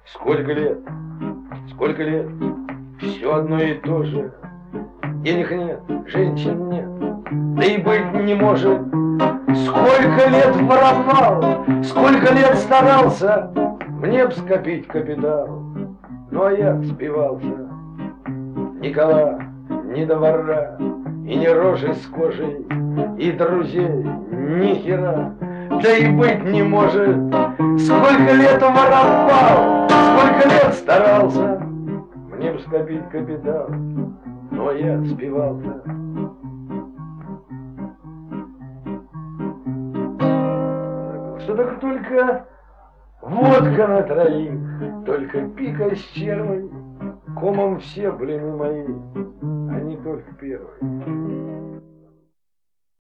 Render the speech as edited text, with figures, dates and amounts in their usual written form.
Сколько лет, все одно и то же. Денег нет, женщин нет, да и быть не может. Сколько лет воровал, сколько лет старался мне б скопить капитал. Ну а я спивался. Ни кола, ни двора, и ни рожи с кожей, и друзей ни хера, да и быть не может. Сколько лет воровал, сколько лет старался мне б скопить капитал, но я спивался. Что так только водка на троих, только пика с червой, комом все блины мои, а не только первый.